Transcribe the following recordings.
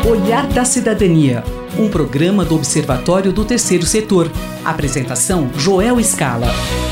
Olhar da Cidadania, um programa do Observatório do Terceiro Setor. Apresentação: Joel Scala.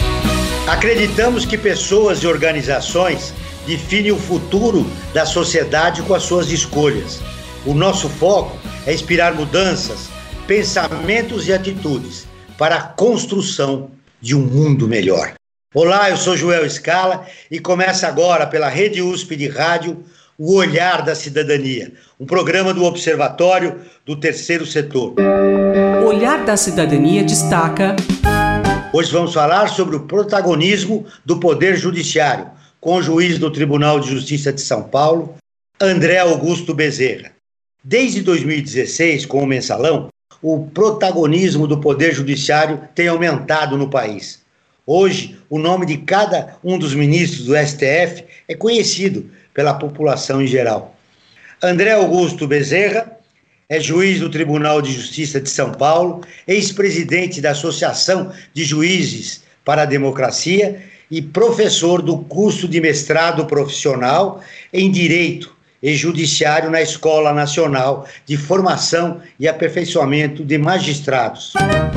Acreditamos que pessoas e organizações definem o futuro da sociedade com as suas escolhas. O nosso foco é inspirar mudanças, pensamentos e atitudes para a construção de um mundo melhor. Olá, eu sou Joel Scala e começa agora pela Rede USP de Rádio o Olhar da Cidadania, um programa do Observatório do Terceiro Setor. Olhar da Cidadania destaca... Hoje vamos falar sobre o protagonismo do Poder Judiciário, com o juiz do Tribunal de Justiça de São Paulo, André Augusto Bezerra. Desde 2016, com o Mensalão, o protagonismo do Poder Judiciário tem aumentado no país. Hoje, o nome de cada um dos ministros do STF é conhecido pela população em geral. André Augusto Bezerra é juiz do Tribunal de Justiça de São Paulo, ex-presidente da Associação de Juízes para a Democracia e professor do curso de mestrado profissional em Direito e Judiciário na Escola Nacional de Formação e Aperfeiçoamento de Magistrados.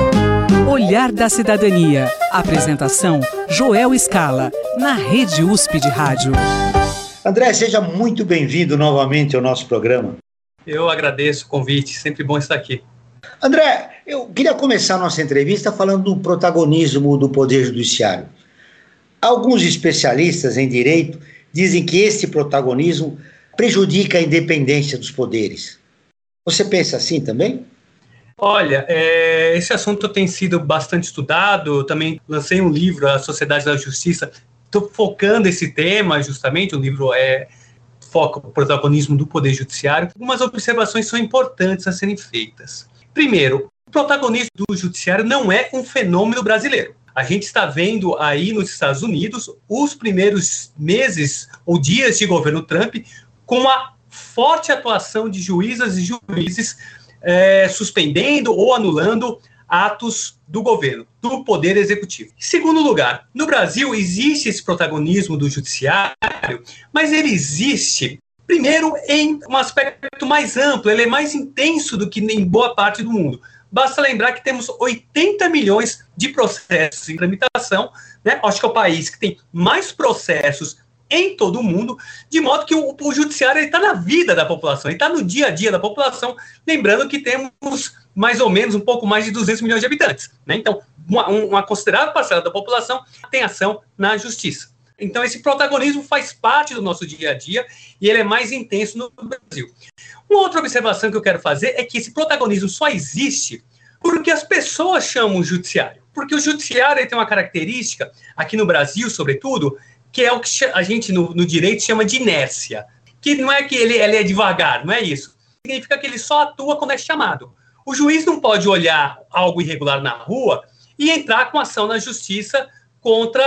Olhar da Cidadania. Apresentação: Joel Scala, na Rede USP de Rádio. André, seja muito bem-vindo novamente ao nosso programa. Eu agradeço o convite, sempre bom estar aqui. André, eu queria começar a nossa entrevista falando do protagonismo do Poder Judiciário. Alguns especialistas em direito dizem que esse protagonismo prejudica a independência dos poderes. Você pensa assim também? Olha, esse assunto tem sido bastante estudado. Eu também lancei um livro, A Sociedade da Justiça. Estou focando esse tema, justamente, o livro foca o protagonismo do Poder Judiciário. Algumas observações são importantes a serem feitas. Primeiro, o protagonismo do Judiciário não é um fenômeno brasileiro. A gente está vendo aí nos Estados Unidos os primeiros meses ou dias de governo Trump com a forte atuação de juízas e juízes suspendendo ou anulando atos do governo, do Poder Executivo. Em segundo lugar, no Brasil existe esse protagonismo do Judiciário, mas ele existe, primeiro, em um aspecto mais amplo, ele é mais intenso do que em boa parte do mundo. Basta lembrar que temos 80 milhões de processos em tramitação, né? Acho que é o país que tem mais processos em todo o mundo, de modo que o judiciário está na vida da população, ele está no dia a dia da população, lembrando que temos mais ou menos um pouco mais de 200 milhões de habitantes, né? Então, uma considerável parcela da população tem ação na justiça. Então, esse protagonismo faz parte do nosso dia a dia e ele é mais intenso no Brasil. Uma outra observação que eu quero fazer é que esse protagonismo só existe porque as pessoas chamam o judiciário. Porque o judiciário tem uma característica, aqui no Brasil, sobretudo, que é o que a gente no direito chama de inércia. Que não é que ele é devagar, não é isso. Significa que ele só atua quando é chamado. O juiz não pode olhar algo irregular na rua e entrar com ação na justiça contra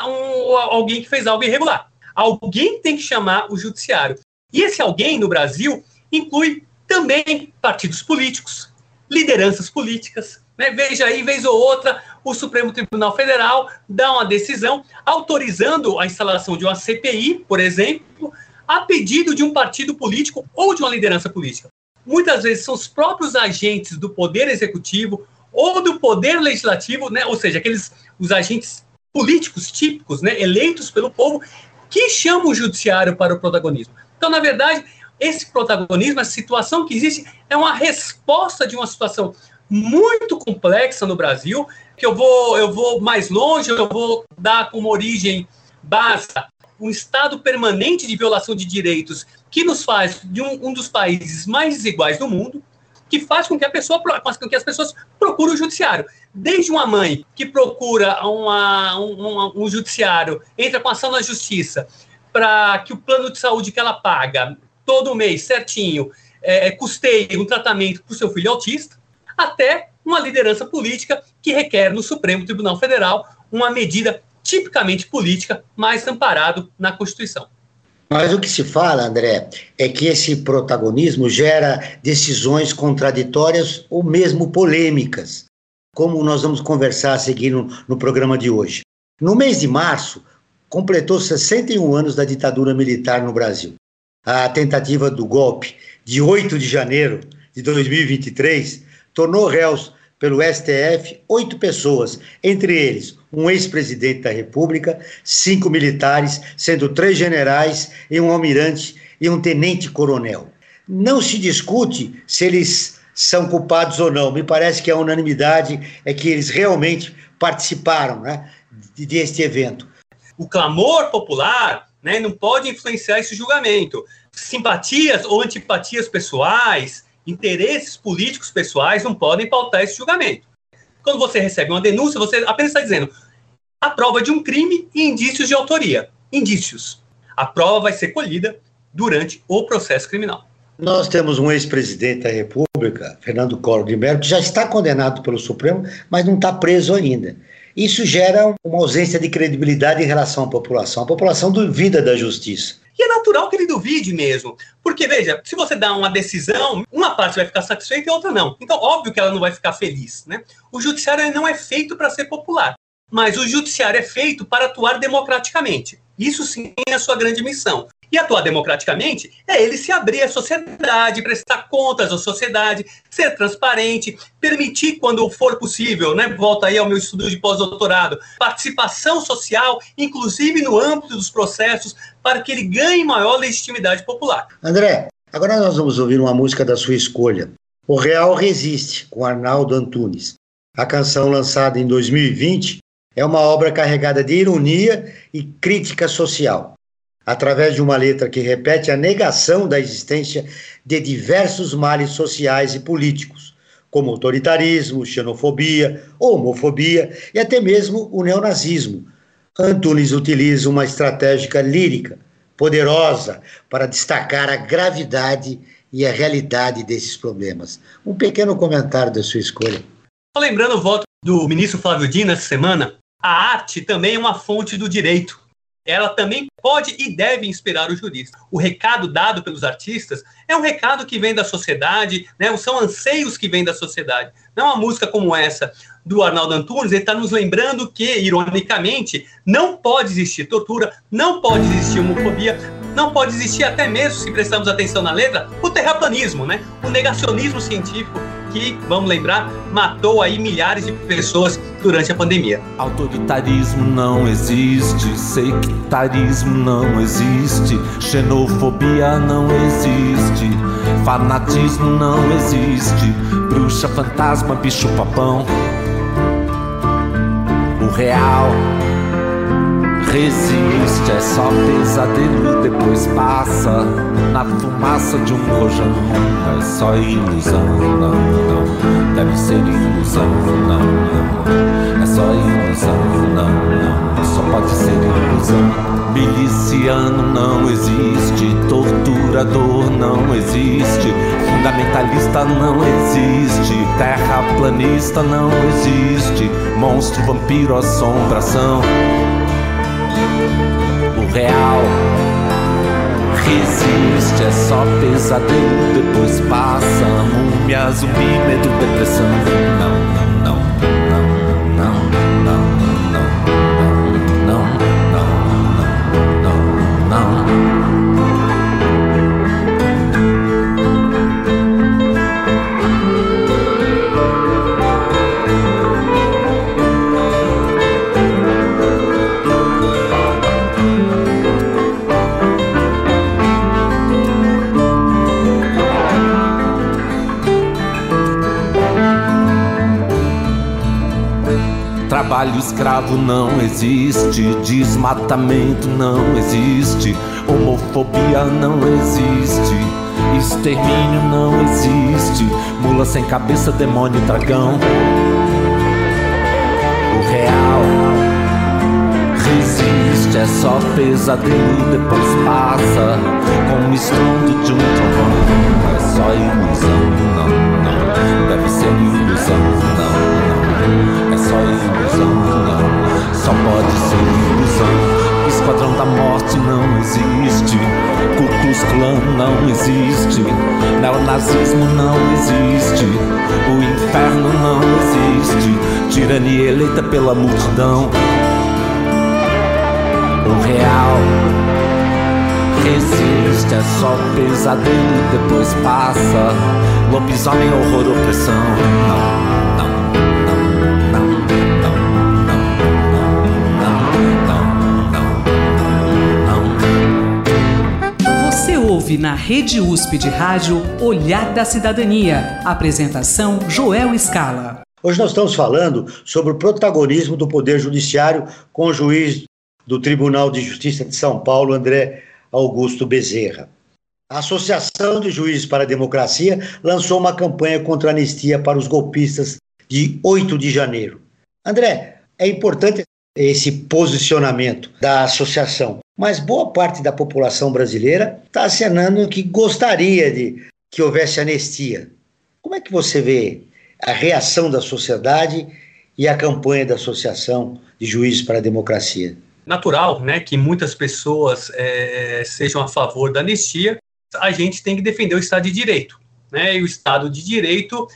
alguém que fez algo irregular. Alguém tem que chamar o judiciário. E esse alguém, no Brasil, inclui também partidos políticos, lideranças políticas, né? Veja aí, vez ou outra, o Supremo Tribunal Federal dá uma decisão autorizando a instalação de uma CPI, por exemplo, a pedido de um partido político ou de uma liderança política. Muitas vezes são os próprios agentes do Poder Executivo ou do Poder Legislativo, né? Ou seja, os agentes políticos típicos, né? Eleitos pelo povo, que chamam o judiciário para o protagonismo. Então, na verdade, esse protagonismo, a situação que existe, é uma resposta de uma situação muito complexa no Brasil, que eu vou mais longe, eu vou dar como origem básica um estado permanente de violação de direitos que nos faz de um dos países mais desiguais do mundo, que faz com que as pessoas procurem o judiciário. Desde uma mãe que procura um judiciário, entra com ação na justiça, para que o plano de saúde que ela paga todo mês, certinho, custeie um tratamento para o seu filho autista, até uma liderança política que requer no Supremo Tribunal Federal uma medida tipicamente política, mas amparado na Constituição. Mas o que se fala, André, é que esse protagonismo gera decisões contraditórias ou mesmo polêmicas, como nós vamos conversar a seguir no programa de hoje. No mês de março, completou 61 anos da ditadura militar no Brasil. A tentativa do golpe de 8 de janeiro de 2023, tornou réus pelo STF 8 pessoas, entre eles um ex-presidente da República, 5 militares, sendo 3 generais e um almirante e um tenente-coronel. Não se discute se eles são culpados ou não. Me parece que a unanimidade é que eles realmente participaram, né, deste evento. O clamor popular, né, não pode influenciar esse julgamento. Simpatias ou antipatias pessoais, interesses políticos pessoais não podem pautar esse julgamento. Quando você recebe uma denúncia, você apenas está dizendo a prova de um crime e indícios de autoria. Indícios. A prova vai ser colhida durante o processo criminal. Nós temos um ex-presidente da República, Fernando Collor de Mello, que já está condenado pelo Supremo, mas não está preso ainda. Isso gera uma ausência de credibilidade em relação à população. A população duvida da justiça. E é natural que ele duvide mesmo. Porque, veja, se você dá uma decisão, uma parte vai ficar satisfeita e a outra não. Então, óbvio que ela não vai ficar feliz, né? O judiciário não é feito para ser popular. Mas o judiciário é feito para atuar democraticamente. Isso sim é a sua grande missão. E atuar democraticamente é ele se abrir à sociedade, prestar contas à sociedade, ser transparente, permitir, quando for possível, né, volta aí ao meu estudo de pós-doutorado, participação social, inclusive no âmbito dos processos, para que ele ganhe maior legitimidade popular. André, agora nós vamos ouvir uma música da sua escolha. O Real Resiste, com Arnaldo Antunes. A canção, lançada em 2020, é uma obra carregada de ironia e crítica social, através de uma letra que repete a negação da existência de diversos males sociais e políticos, como autoritarismo, xenofobia, homofobia e até mesmo o neonazismo. Antunes utiliza uma estratégia lírica poderosa para destacar a gravidade e a realidade desses problemas. Um pequeno comentário da sua escolha. Lembrando o voto do ministro Flávio Dino essa semana, a arte também é uma fonte do direito. Ela também pode e deve inspirar o jurista. O recado dado pelos artistas é um recado que vem da sociedade, né? São anseios que vêm da sociedade. Não uma música como essa do Arnaldo Antunes, ele está nos lembrando que, ironicamente, não pode existir tortura, não pode existir homofobia, não pode existir, até mesmo, se prestarmos atenção na letra, o terraplanismo, né? O negacionismo científico que, vamos lembrar, matou aí milhares de pessoas durante a pandemia. Autoritarismo não existe, sectarismo não existe, xenofobia não existe, fanatismo não existe, bruxa, fantasma, bicho papão. O real resiste, é só pesadelo, depois passa na fumaça de um rojão. É só ilusão, não, não, deve ser ilusão, não, não. É só ilusão, não, não, só pode ser ilusão. Miliciano não existe, torturador não existe, fundamentalista não existe, terraplanista não existe, monstro, vampiro, assombração. O real resiste, é só pesadelo, depois passa, múmia, zumbi, medo, depressão. Não, não, não, não, não, não, não, não, não, não. Trabalho escravo não existe, desmatamento não existe, homofobia não existe, extermínio não existe, mula sem cabeça, demônio, dragão. O real resiste, é só pesadelo, depois passa com o estrondo de um trovão. É só ilusão, não, não, deve ser ilusão, não. É só ilusão, não, só pode ser ilusão. Esquadrão da Morte não existe, Ku Klux Klan não existe, neonazismo não existe, o inferno não existe, tirania eleita pela multidão. O real resiste, é só pesadelo e depois passa. Lobisomem, horror, opressão. Você ouve na Rede USP de Rádio Olhar da Cidadania. Apresentação Joel Scala. Hoje nós estamos falando sobre o protagonismo do Poder Judiciário com o juiz do Tribunal de Justiça de São Paulo, André Augusto Bezerra. A Associação de Juízes para a Democracia lançou uma campanha contra a anistia para os golpistas de 8 de janeiro. André, é importante esse posicionamento da associação, mas boa parte da população brasileira está acenando que gostaria de que houvesse anistia. Como é que você vê a reação da sociedade e a campanha da Associação de Juízes para a Democracia? Natural, né, que muitas pessoas sejam a favor da anistia. A gente tem que defender o Estado de Direito, né? E o Estado de Direito,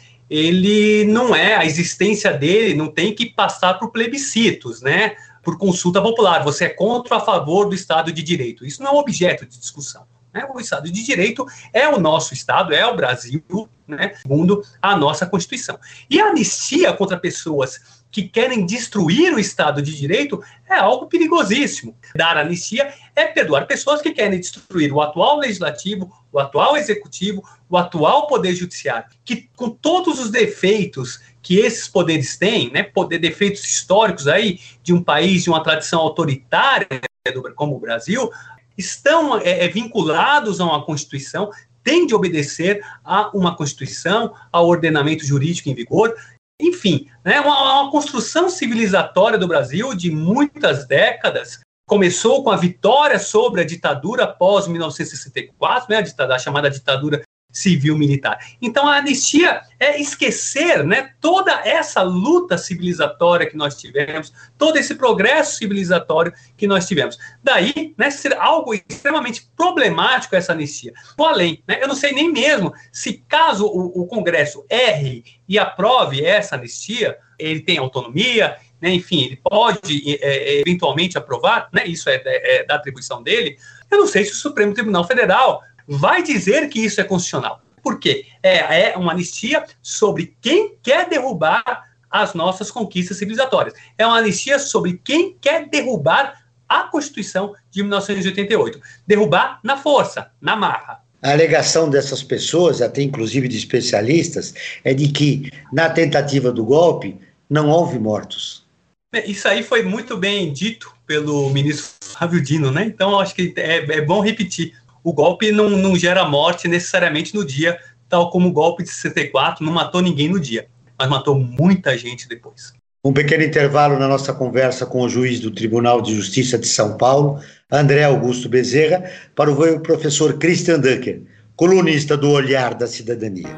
ele não a existência dele não tem que passar por plebiscitos, né? Por consulta popular. Você é contra ou a favor do Estado de Direito? Isso não é um objeto de discussão, né? O Estado de Direito é o nosso Estado, é o Brasil, né? Segundo a nossa Constituição. E a anistia contra pessoas que querem destruir o Estado de Direito é algo perigosíssimo. Dar anistia é perdoar pessoas que querem destruir o atual Legislativo, o atual Executivo, o atual Poder Judiciário, que com todos os defeitos que esses poderes têm, né, defeitos históricos aí de um país de uma tradição autoritária como o Brasil, estão vinculados a uma Constituição, têm de obedecer a uma Constituição, ao ordenamento jurídico em vigor. Enfim, né, uma construção civilizatória do Brasil de muitas décadas. Começou com a vitória sobre a ditadura após 1964, né, a chamada ditadura civil-militar. Então, a anistia é esquecer, né, toda essa luta civilizatória que nós tivemos, todo esse progresso civilizatório que nós tivemos. Daí, né, ser algo extremamente problemático essa anistia. Vou além, né, eu não sei nem mesmo se caso o Congresso erre e aprove essa anistia, ele tem autonomia, né, enfim, ele pode eventualmente aprovar, né, isso é da atribuição dele. Eu não sei se o Supremo Tribunal Federal vai dizer que isso é constitucional. Por quê? É uma anistia sobre quem quer derrubar as nossas conquistas civilizatórias. É uma anistia sobre quem quer derrubar a Constituição de 1988. Derrubar na força, na marra. A alegação dessas pessoas, até inclusive de especialistas, é de que, na tentativa do golpe, não houve mortos. Isso aí foi muito bem dito pelo ministro Flávio Dino, né? Então, eu acho que é bom repetir. O golpe não gera morte necessariamente no dia, tal como o golpe de 64 não matou ninguém no dia, mas matou muita gente depois. Um pequeno intervalo na nossa conversa com o juiz do Tribunal de Justiça de São Paulo, André Augusto Bezerra, para o professor Christian Dunker, colunista do Olhar da Cidadania.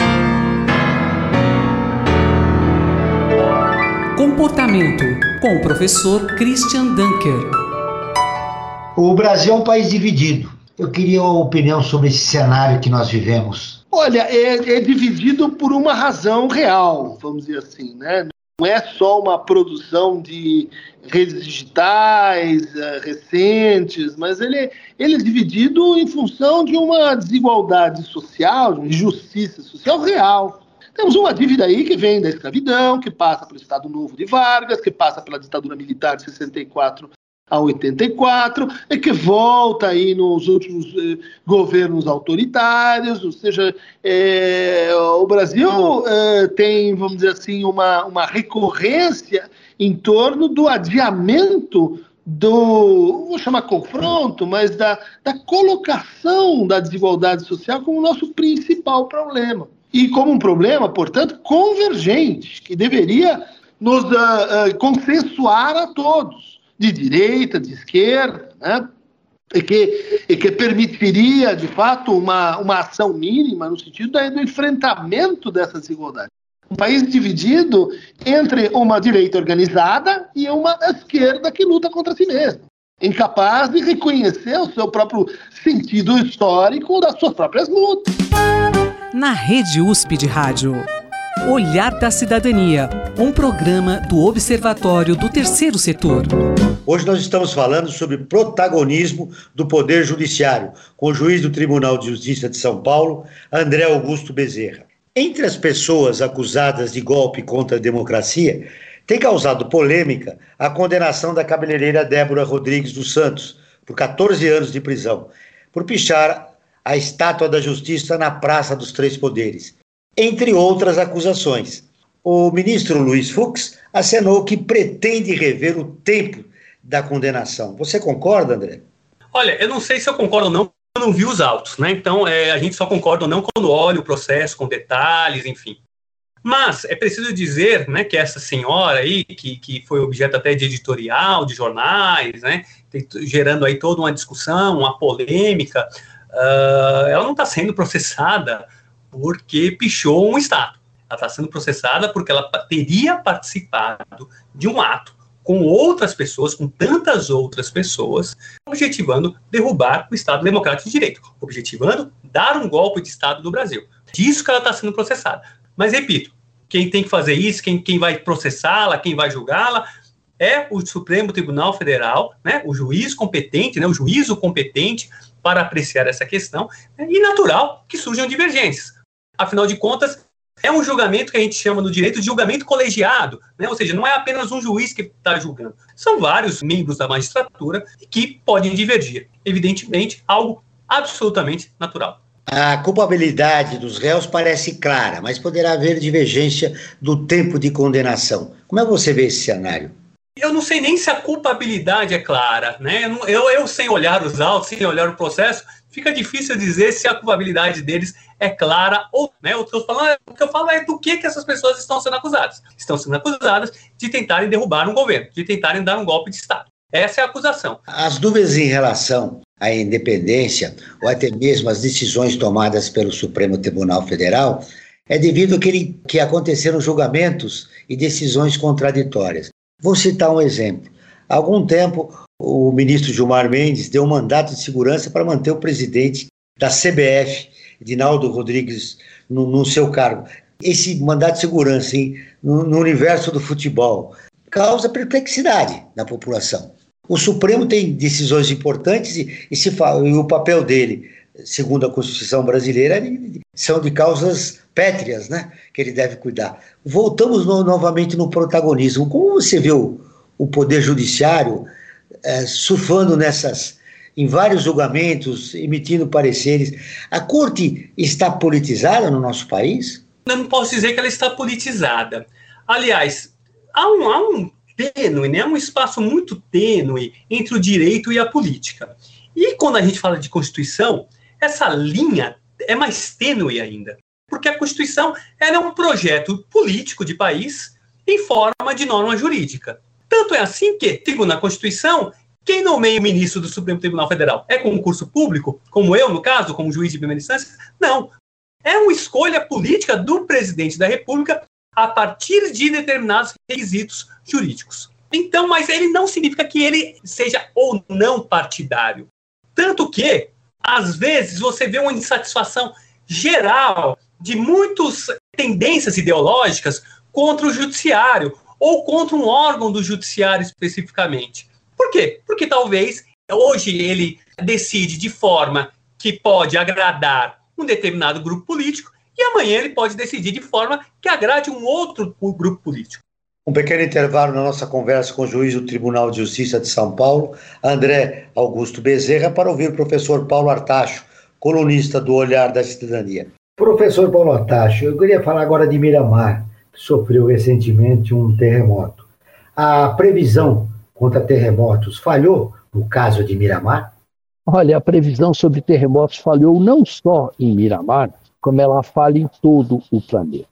Comportamento, com o professor Christian Dunker. O Brasil é um país dividido. Eu queria uma opinião sobre esse cenário que nós vivemos. Olha, é dividido por uma razão real, vamos dizer assim, né? Não é só uma produção de redes digitais recentes, mas ele é dividido em função de uma desigualdade social, de uma injustiça social real. Temos uma dívida aí que vem da escravidão, que passa pelo Estado Novo de Vargas, que passa pela ditadura militar de 64 a 84, e que volta aí nos últimos governos autoritários, ou seja, o Brasil tem, vamos dizer assim, uma recorrência em torno do adiamento vou chamar confronto, mas da colocação da desigualdade social como nosso principal problema. E como um problema, portanto, convergente, que deveria nos consensuar a todos, de direita, de esquerda, né? e que permitiria, de fato, uma ação mínima no sentido do enfrentamento dessa desigualdade. Um país dividido entre uma direita organizada e uma esquerda que luta contra si mesma, incapaz de reconhecer o seu próprio sentido histórico das suas próprias lutas. Na Rede USP de Rádio, Olhar da Cidadania, um programa do Observatório do Terceiro Setor. Hoje nós estamos falando sobre protagonismo do Poder Judiciário, com o juiz do Tribunal de Justiça de São Paulo, André Augusto Bezerra. Entre as pessoas acusadas de golpe contra a democracia, tem causado polêmica a condenação da cabeleireira Débora Rodrigues dos Santos, por 14 anos de prisão, por pichar a estátua da Justiça na Praça dos Três Poderes, entre outras acusações. O ministro Luiz Fux acenou que pretende rever o tempo da condenação. Você concorda, André? Olha, eu não sei se eu concordo ou não, eu não vi os autos, né? Então, a gente só concorda ou não quando olha o processo com detalhes, enfim. Mas é preciso dizer, né, que essa senhora aí, que foi objeto até de editorial, de jornais, né, gerando aí toda uma discussão, uma polêmica, ela não está sendo processada porque pichou um Estado. Ela está sendo processada porque ela teria participado de um ato com outras pessoas, com tantas outras pessoas, objetivando derrubar o Estado Democrático de Direito, objetivando dar um golpe de Estado no Brasil. Disso que ela está sendo processada. Mas, repito, quem tem que fazer isso, quem vai processá-la, quem vai julgá-la, é o Supremo Tribunal Federal, né, o juiz competente, né, o juízo competente para apreciar essa questão, né, e natural que surjam divergências. Afinal de contas, é um julgamento que a gente chama no direito de julgamento colegiado, né, ou seja, não é apenas um juiz que está julgando, são vários membros da magistratura que podem divergir. Evidentemente, algo absolutamente natural. A culpabilidade dos réus parece clara, mas poderá haver divergência do tempo de condenação. Como é que você vê esse cenário? Eu não sei nem se a culpabilidade é clara, né? Eu sem olhar os autos, sem olhar o processo, fica difícil dizer se a culpabilidade deles é clara ou não. Né? O que eu falo é do que essas pessoas estão sendo acusadas. Estão sendo acusadas de tentarem derrubar um governo, de tentarem dar um golpe de Estado. Essa é a acusação. As dúvidas em relação à independência, ou até mesmo as decisões tomadas pelo Supremo Tribunal Federal, é devido que aconteceram julgamentos e decisões contraditórias. Vou citar um exemplo. Há algum tempo, o ministro Gilmar Mendes deu um mandato de segurança para manter o presidente da CBF, Edinaldo Rodrigues, no seu cargo. Esse mandato de segurança no universo do futebol causa perplexidade na população. O Supremo tem decisões importantes e o papel dele, segundo a Constituição brasileira, são de causas pétreas, né, que ele deve cuidar. Voltamos novamente no protagonismo. Como você vê o Poder Judiciário surfando em vários julgamentos, emitindo pareceres? A Corte está politizada no nosso país? Eu não posso dizer que ela está politizada. Aliás, há um tênue, né, um espaço muito tênue entre o direito e a política. E quando a gente fala de Constituição, essa linha é mais tênue ainda, porque a Constituição é um projeto político de país em forma de norma jurídica. Tanto é assim que, segundo a Constituição, quem nomeia o ministro do Supremo Tribunal Federal é concurso público, como eu, no caso, como juiz de primeira instância? Não. É uma escolha política do presidente da República a partir de determinados requisitos jurídicos. Então, mas ele não significa que ele seja ou não partidário. Tanto que, às vezes, você vê uma insatisfação geral de muitas tendências ideológicas contra o judiciário ou contra um órgão do judiciário especificamente. Por quê? Porque talvez hoje ele decide de forma que pode agradar um determinado grupo político e amanhã ele pode decidir de forma que agrade um outro grupo político. Um pequeno intervalo na nossa conversa com o juiz do Tribunal de Justiça de São Paulo, André Augusto Bezerra, para ouvir o professor Paulo Artacho, colunista do Olhar da Cidadania. Professor Paulo Artacho, eu queria falar agora de Miramar, que sofreu recentemente um terremoto. A previsão contra terremotos falhou no caso de Miramar? Olha, a previsão sobre terremotos falhou não só em Miramar, como ela falha em todo o planeta.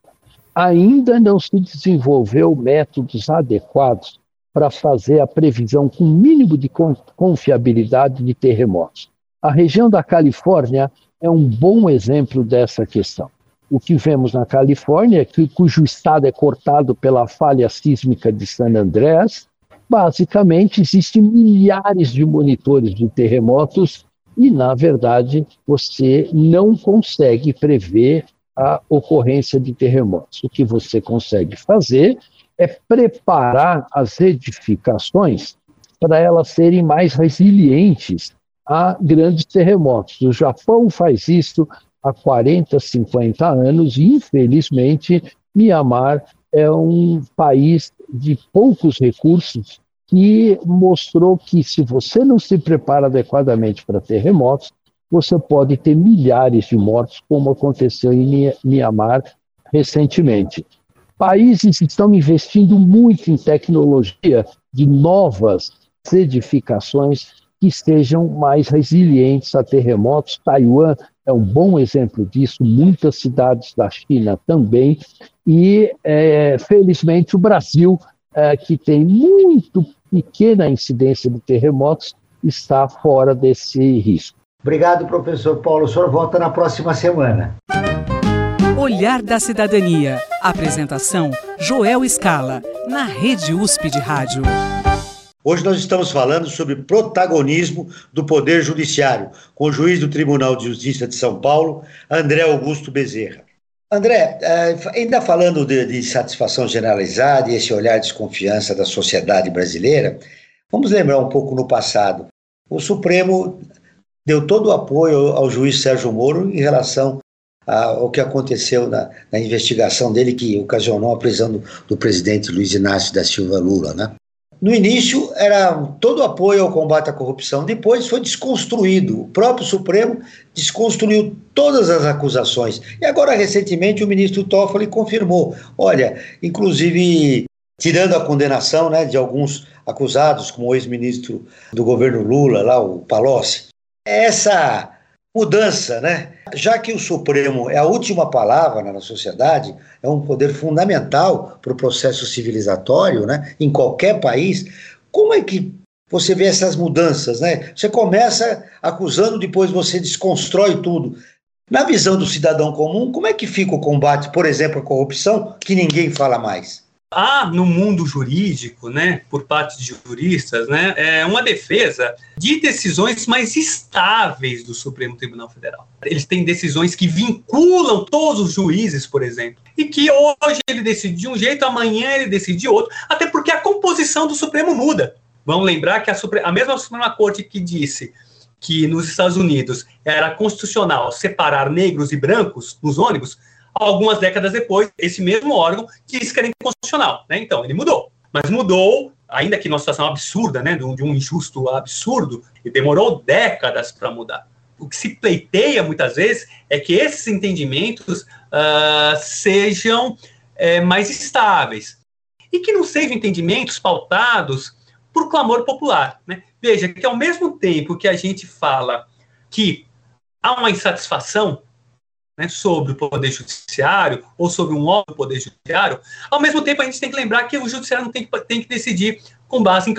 Ainda não se desenvolveu métodos adequados para fazer a previsão com mínimo de confiabilidade de terremotos. A região da Califórnia é um bom exemplo dessa questão. O que vemos na Califórnia, cujo estado é cortado pela falha sísmica de San Andreas, basicamente existem milhares de monitores de terremotos e, na verdade, você não consegue prever a ocorrência de terremotos. O que você consegue fazer é preparar as edificações para elas serem mais resilientes a grandes terremotos. O Japão faz isso há 40, 50 anos e, infelizmente, Mianmar é um país de poucos recursos que mostrou que, se você não se prepara adequadamente para terremotos, você pode ter milhares de mortos, como aconteceu em Mianmar recentemente. Países estão investindo muito em tecnologia de novas edificações que sejam mais resilientes a terremotos. Taiwan é um bom exemplo disso, muitas cidades da China também, e felizmente o Brasil, que tem muito pequena incidência de terremotos, está fora desse risco. Obrigado, professor Paulo. O senhor volta na próxima semana. Olhar da Cidadania. Apresentação, Joel Scala, na Rede USP de Rádio. Hoje nós estamos falando sobre protagonismo do Poder Judiciário, com o juiz do Tribunal de Justiça de São Paulo, André Augusto Bezerra. André, ainda falando de satisfação generalizada e esse olhar de desconfiança da sociedade brasileira, vamos lembrar um pouco no passado. O Supremo deu todo o apoio ao juiz Sérgio Moro em relação ao que aconteceu na investigação dele, que ocasionou a prisão do presidente Luiz Inácio da Silva Lula, né? No início, era todo o apoio ao combate à corrupção. Depois foi desconstruído. O próprio Supremo desconstruiu todas as acusações. E agora, recentemente, o ministro Toffoli confirmou. Olha, inclusive, tirando a condenação, né, de alguns acusados, como o ex-ministro do governo Lula, lá, o Palocci. Essa mudança, né? Já que o Supremo é a última palavra na sociedade, é um poder fundamental para o processo civilizatório, né? Em qualquer país, como é que você vê essas mudanças, né? Você começa acusando, depois você desconstrói tudo. Na visão do cidadão comum, como é que fica o combate, por exemplo, à corrupção, que ninguém fala mais? Há no mundo jurídico, né, por parte de juristas, né, uma defesa de decisões mais estáveis do Supremo Tribunal Federal. Eles têm decisões que vinculam todos os juízes, por exemplo, e que hoje ele decide de um jeito, amanhã ele decide de outro, até porque a composição do Supremo muda. Vamos lembrar que a mesma Suprema Corte que disse que nos Estados Unidos era constitucional separar negros e brancos nos ônibus, algumas décadas depois, esse mesmo órgão disse que era inconstitucional, né? Então, ele mudou. Mas mudou, ainda que numa situação absurda, né? De um injusto absurdo, e demorou décadas para mudar. O que se pleiteia, muitas vezes, é que esses entendimentos sejam mais estáveis. E que não sejam entendimentos pautados por clamor popular, né? Veja, que ao mesmo tempo que a gente fala que há uma insatisfação, né, sobre o Poder Judiciário ou sobre um órgão do Poder Judiciário, ao mesmo tempo a gente tem que lembrar que o Judiciário não tem que decidir com base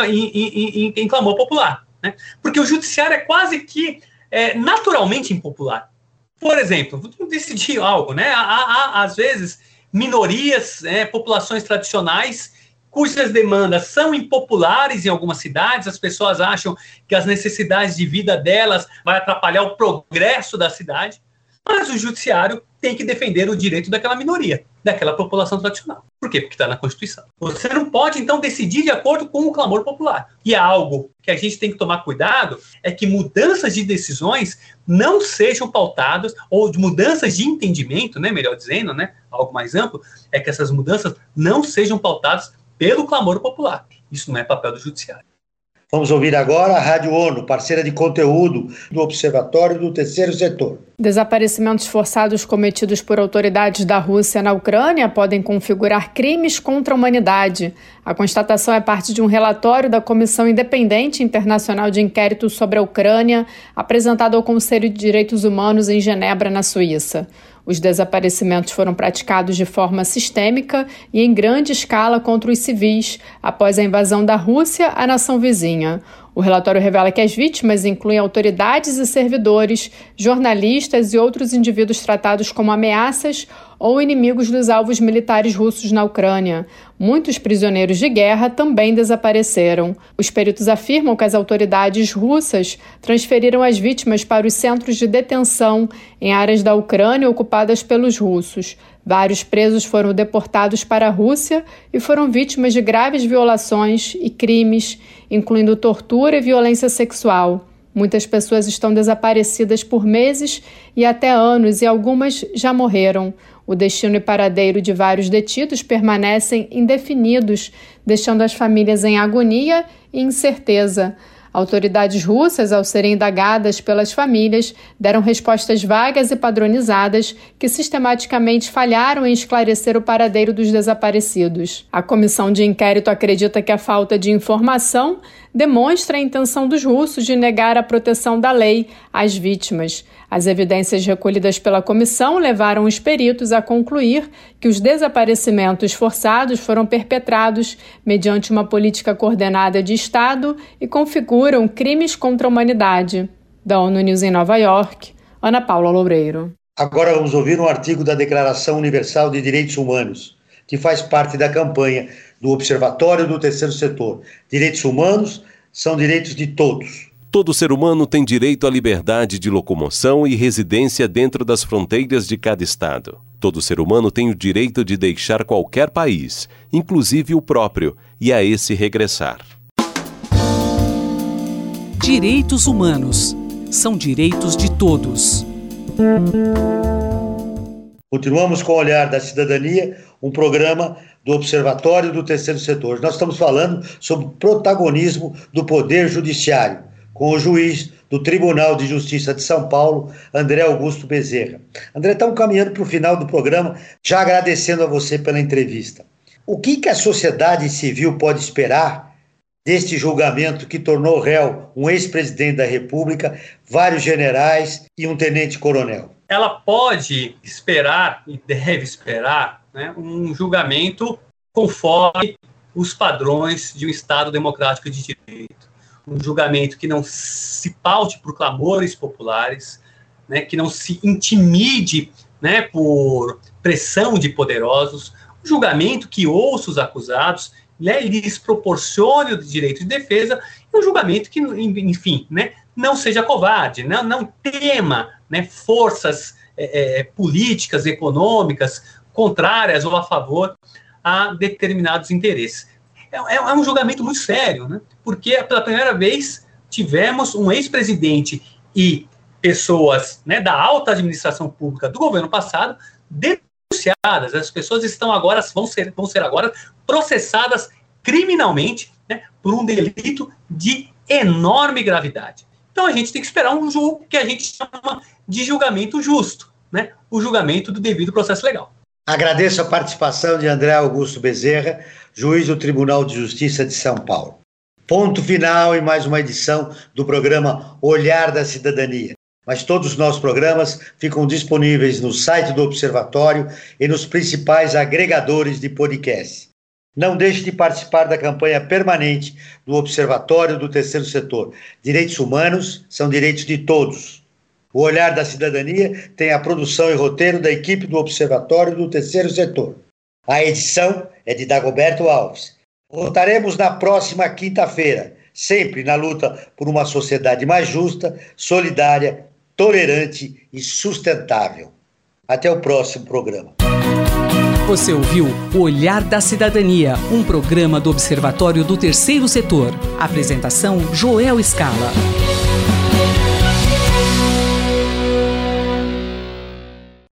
em clamor popular, né? Porque o Judiciário é quase que naturalmente impopular. Por exemplo, vamos decidir algo, né? Há às vezes, minorias, populações tradicionais, cujas demandas são impopulares em algumas cidades, as pessoas acham que as necessidades de vida delas vai atrapalhar o progresso da cidade. Mas o judiciário tem que defender o direito daquela minoria, daquela população tradicional. Por quê? Porque está na Constituição. Você não pode, então, decidir de acordo com o clamor popular. E algo que a gente tem que tomar cuidado é que mudanças de decisões não sejam pautadas, ou de mudanças de entendimento, né, melhor dizendo, né, algo mais amplo, é que essas mudanças não sejam pautadas pelo clamor popular. Isso não é papel do judiciário. Vamos ouvir agora a Rádio ONU, parceira de conteúdo do Observatório do Terceiro Setor. Desaparecimentos forçados cometidos por autoridades da Rússia na Ucrânia podem configurar crimes contra a humanidade. A constatação é parte de um relatório da Comissão Independente Internacional de Inquérito sobre a Ucrânia, apresentado ao Conselho de Direitos Humanos em Genebra, na Suíça. Os desaparecimentos foram praticados de forma sistêmica e em grande escala contra os civis, após a invasão da Rússia à nação vizinha. O relatório revela que as vítimas incluem autoridades e servidores, jornalistas e outros indivíduos tratados como ameaças ou inimigos dos alvos militares russos na Ucrânia. Muitos prisioneiros de guerra também desapareceram. Os peritos afirmam que as autoridades russas transferiram as vítimas para os centros de detenção em áreas da Ucrânia ocupadas pelos russos. Vários presos foram deportados para a Rússia e foram vítimas de graves violações e crimes, incluindo tortura e violência sexual. Muitas pessoas estão desaparecidas por meses e até anos, e algumas já morreram. O destino e paradeiro de vários detidos permanecem indefinidos, deixando as famílias em agonia e incerteza. Autoridades russas, ao serem indagadas pelas famílias, deram respostas vagas e padronizadas que sistematicamente falharam em esclarecer o paradeiro dos desaparecidos. A comissão de inquérito acredita que a falta de informação demonstra a intenção dos russos de negar a proteção da lei às vítimas. As evidências recolhidas pela comissão levaram os peritos a concluir que os desaparecimentos forçados foram perpetrados mediante uma política coordenada de Estado e configuram crimes contra a humanidade. Da ONU News em Nova York, Ana Paula Loureiro. Agora vamos ouvir um artigo da Declaração Universal de Direitos Humanos, que faz parte da campanha do Observatório do Terceiro Setor. Direitos humanos são direitos de todos. Todo ser humano tem direito à liberdade de locomoção e residência dentro das fronteiras de cada estado. Todo ser humano tem o direito de deixar qualquer país, inclusive o próprio, e a esse regressar. Direitos humanos são direitos de todos. Continuamos com o Olhar da Cidadania, um programa do Observatório do Terceiro Setor. Nós estamos falando sobre o protagonismo do Poder Judiciário, com o juiz do Tribunal de Justiça de São Paulo, André Augusto Bezerra. André, estamos caminhando para o final do programa, já agradecendo a você pela entrevista. O que a sociedade civil pode esperar deste julgamento que tornou réu um ex-presidente da República, vários generais e um tenente-coronel? Ela pode esperar e deve esperar, né, um julgamento conforme os padrões de um Estado democrático de direito. Um julgamento que não se paute por clamores populares, né, que não se intimide, né, por pressão de poderosos, um julgamento que ouça os acusados, né, lhes proporcione o direito de defesa, e um julgamento que, enfim, né, não seja covarde, não tema, né, forças políticas, econômicas, contrárias ou a favor a determinados interesses. É um julgamento muito sério, né? Porque pela primeira vez tivemos um ex-presidente e pessoas, né, da alta administração pública do governo passado denunciadas. As pessoas vão ser agora processadas criminalmente, né, por um delito de enorme gravidade. Então a gente tem que esperar um julgo que a gente chama de julgamento justo, né? O julgamento do devido processo legal. Agradeço a participação de André Augusto Bezerra, juiz do Tribunal de Justiça de São Paulo. Ponto final em mais uma edição do programa Olhar da Cidadania. Mas todos os nossos programas ficam disponíveis no site do Observatório e nos principais agregadores de podcast. Não deixe de participar da campanha permanente do Observatório do Terceiro Setor. Direitos humanos são direitos de todos. O Olhar da Cidadania tem a produção e roteiro da equipe do Observatório do Terceiro Setor. A edição é de Dagoberto Alves. Voltaremos na próxima quinta-feira, sempre na luta por uma sociedade mais justa, solidária, tolerante e sustentável. Até o próximo programa. Você ouviu o Olhar da Cidadania, um programa do Observatório do Terceiro Setor. Apresentação: Joel Scala.